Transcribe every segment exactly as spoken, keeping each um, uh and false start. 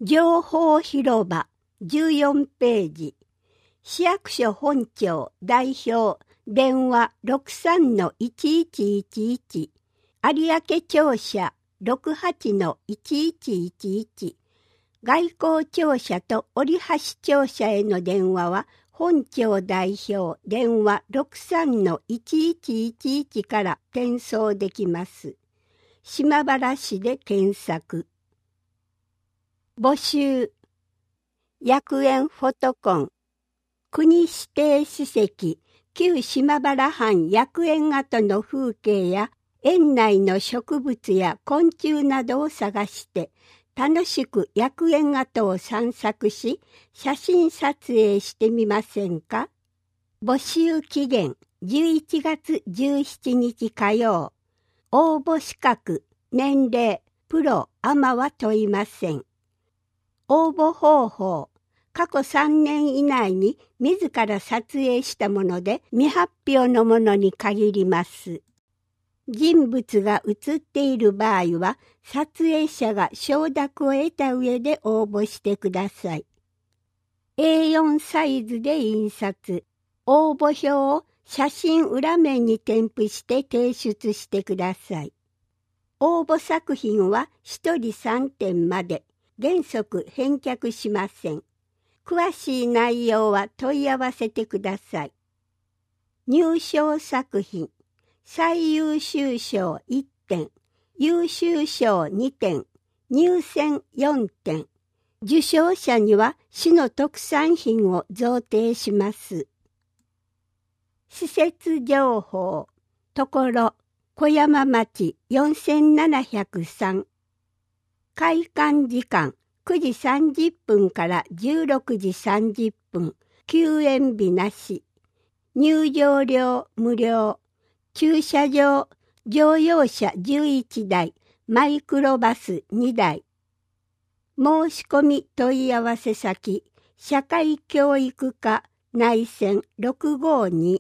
情報広場じゅうよんページ。市役所本庁代表電話 ろくさんのいちいちいちいち 有明庁舎 ろくはちのいちいちいちいち 外交庁舎と折橋庁舎への電話は本庁代表電話 ろくさんのいちいちいちいち から転送できます。島原市で検索。募集。薬園フォトコン。国指定史跡、旧島原藩薬園跡の風景や園内の植物や昆虫などを探して楽しく薬園跡を散策し写真撮影してみませんか？募集期限じゅういちがつじゅうしちにち火曜。応募資格、年齢、プロ、アマは問いません。応募方法。過去さんねん以内に自ら撮影したもので未発表のものに限ります。人物が写っている場合は撮影者が承諾を得た上で応募してください。エーよん サイズで印刷。応募表を写真裏面に添付して提出してください。応募作品はひとりさんてんまで。原則返却しません。詳しい内容は問い合わせてください。入賞作品、最優秀賞いってん、優秀賞にてん、入選よんてん。受賞者には市の特産品を贈呈します。施設情報、ところ、小山町よんせんななひゃくさん。開館時間くじさんじゅっぷんからじゅうろくじさんじゅっぷん、休園日なし。入場料無料。駐車場、乗用車じゅういちだい、マイクロバスにだい。申し込み問い合わせ先、社会教育課内線ろくごに。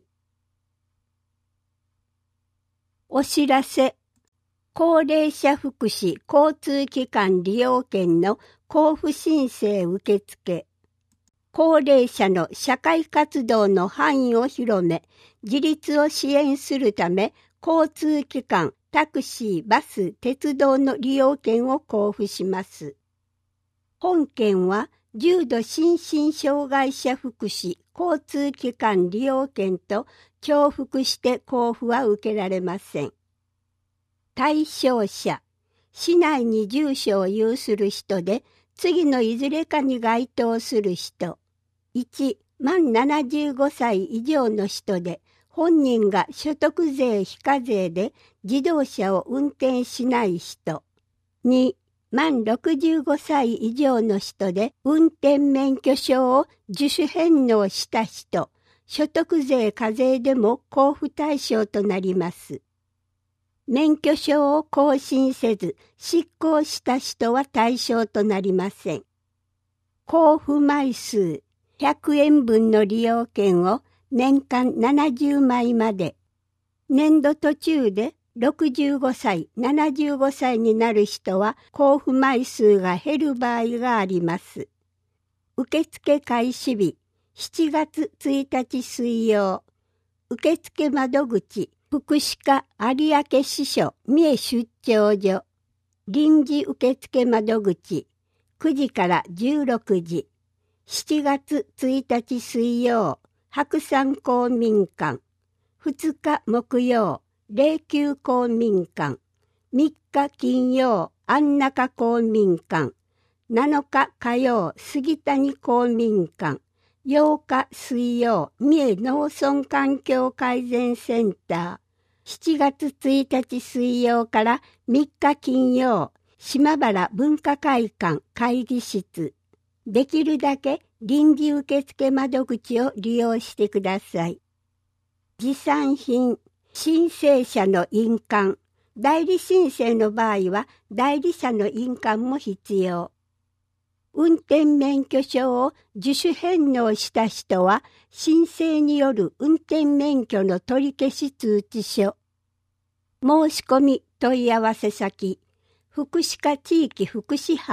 お知らせ。高齢者福祉交通機関利用券の交付申請受付。高齢者の社会活動の範囲を広め、自立を支援するため、交通機関、タクシー、バス、鉄道の利用券を交付します。本件は、重度心身障害者福祉交通機関利用券と重複して交付は受けられません。対象者、市内に住所を有する人で、次のいずれかに該当する人。いち、満ななじゅうごさい以上の人で、本人が所得税非課税で自動車を運転しない人。に、満ろくじゅうごさい以上の人で、運転免許証を自主返納した人。所得税課税でも交付対象となります。免許証を更新せず失効した人は対象となりません。交付枚数ひゃくえんぶんの利用券を年間ななじゅうまいまで。年度途中でろくじゅうごさい、ななじゅうごさいになる人は交付枚数が減る場合があります。受付開始日しちがつついたち水曜。受付窓口福祉課有明支所三重出張所。臨時受付窓口くじからじゅうろくじ。しちがつついたち水曜白山公民館。ふつか木曜霊柩公民館。みっか金曜安中公民館。なのか火曜杉谷公民館。ようか水曜三重農村環境改善センター。しちがつついたち水曜からみっか金曜島原文化会館会議室。できるだけ臨時受付窓口を利用してください。持参品、申請者の印鑑。代理申請の場合は代理者の印鑑も必要。運転免許証を自主返納した人は申請による運転免許の取り消し通知書。申し込み問い合わせ先、福祉課地域福祉班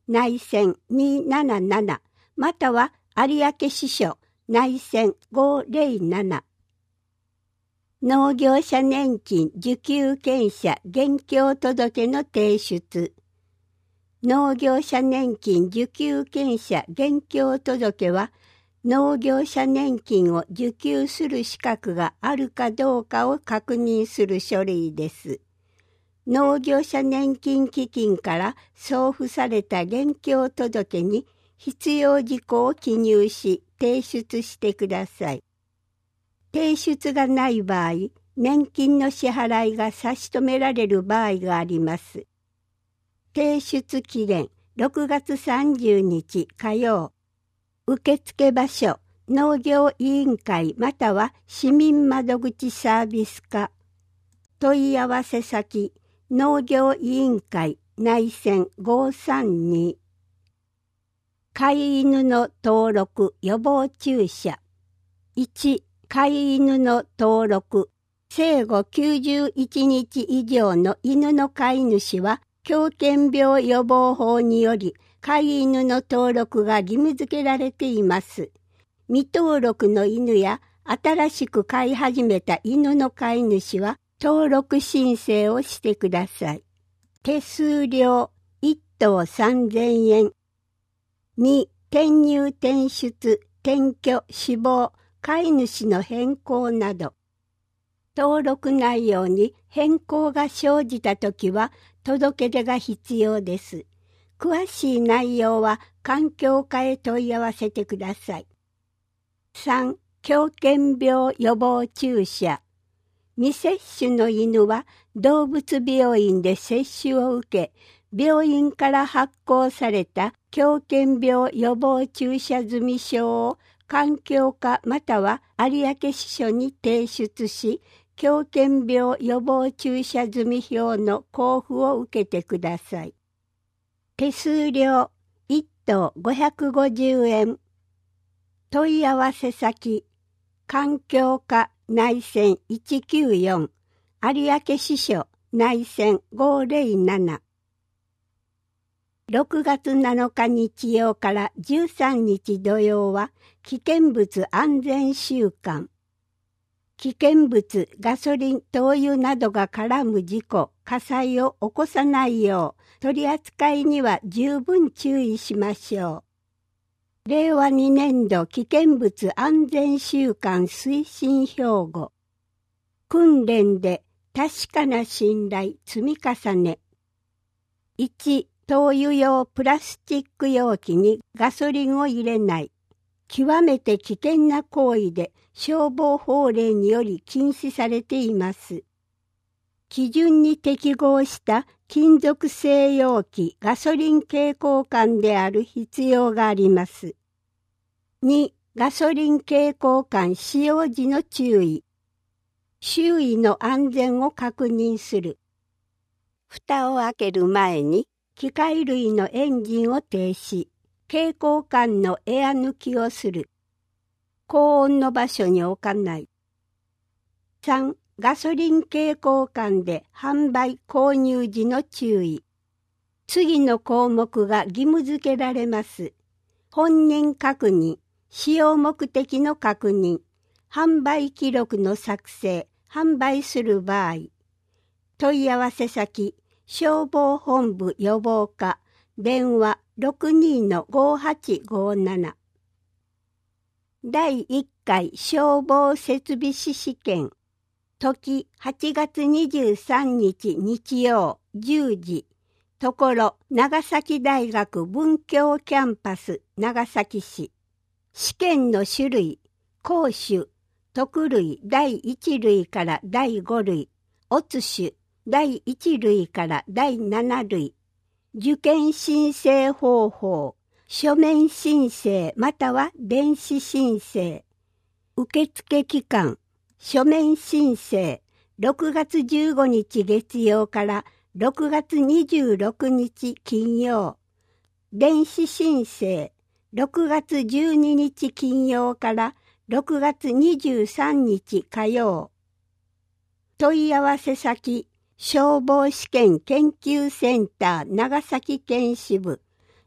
内線にななななまたは有明支所内線ごぜろなな。農業者年金受給権者現況届の提出。農業者年金受給権者現況届は、農業者年金を受給する資格があるかどうかを確認する書類です。農業者年金基金から送付された現況届に必要事項を記入し提出してください。提出がない場合、年金の支払いが差し止められる場合があります。提出期限ろくがつさんじゅうにち火曜。受付場所農業委員会または市民窓口サービス課。問い合わせ先農業委員会内線ごさんに。飼い犬の登録予防注射。いち飼い犬の登録。生後きゅうじゅういちにち以上の犬の飼い主は、狂犬病予防法により、飼い犬の登録が義務付けられています。未登録の犬や、新しく飼い始めた犬の飼い主は、登録申請をしてください。手数料いっ頭さんぜんえん。に転入転出、転居、死亡、飼い主の変更など。登録内容に変更が生じたときは届け出が必要です。詳しい内容は環境課へ問い合わせてください。さん狂犬病予防注射。未接種の犬は動物病院で接種を受け、病院から発行された狂犬病予防注射済証を環境課または有明支所に提出し、狂犬病予防注射済票の交付を受けてください。手数料いっ頭ごひゃくごじゅうえん。問い合わせ先環境課内線いちきゅうよん有明支所内線ごぜろなな。ろくがつなのか日曜からじゅうさんにち土曜は危険物安全週間。危険物、ガソリン、灯油などが絡む事故、火災を起こさないよう、取り扱いには十分注意しましょう。れいわにねんど危険物安全週間推進標語。訓練で確かな信頼積み重ね。いち、灯油用プラスチック容器にガソリンを入れない。極めて危険な行為で消防法令により禁止されています。基準に適合した金属製容器ガソリン携行管である必要があります。に、ガソリン携行管使用時の注意。周囲の安全を確認する。蓋を開ける前に機械類のエンジンを停止。携行管のエア抜きをする。高温の場所に置かない。さん、ガソリン携行管で販売購入時の注意。次の項目が義務付けられます。本人確認、使用目的の確認、販売記録の作成、販売する場合。問い合わせ先、消防本部予防課、電話ろくにのごはちごなな。だいいっかい消防設備士試験。時はちがつにじゅうさんにち日曜じゅうじ。ところ長崎大学文教キャンパス長崎市。試験の種類、講種、特類だいいち類からだいご類、乙種だいいち類からだいなな類。受験申請方法、書面申請または電子申請。受付期間、書面申請、ろくがつじゅうごにち月曜からろくがつにじゅうろくにち金曜。電子申請、ろくがつじゅうににち金曜からろくがつにじゅうさんにち火曜。問い合わせ先、消防試験研究センター長崎県支部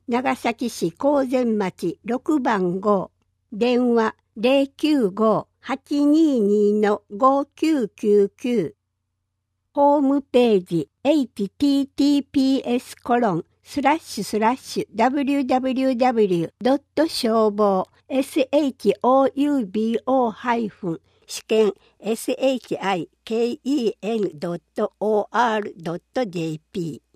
長崎市高前町ろくばんご、電話 ゼロきゅうご はちにーにー ごきゅうきゅうきゅう、ホームページ エイチティーティーピーエス コロンスラッシュスラッシュ ダブリューダブリューダブリュー ドット消防 ショウボ ハイフン試験 シャイケン ドットオーアール ドット ジェーピー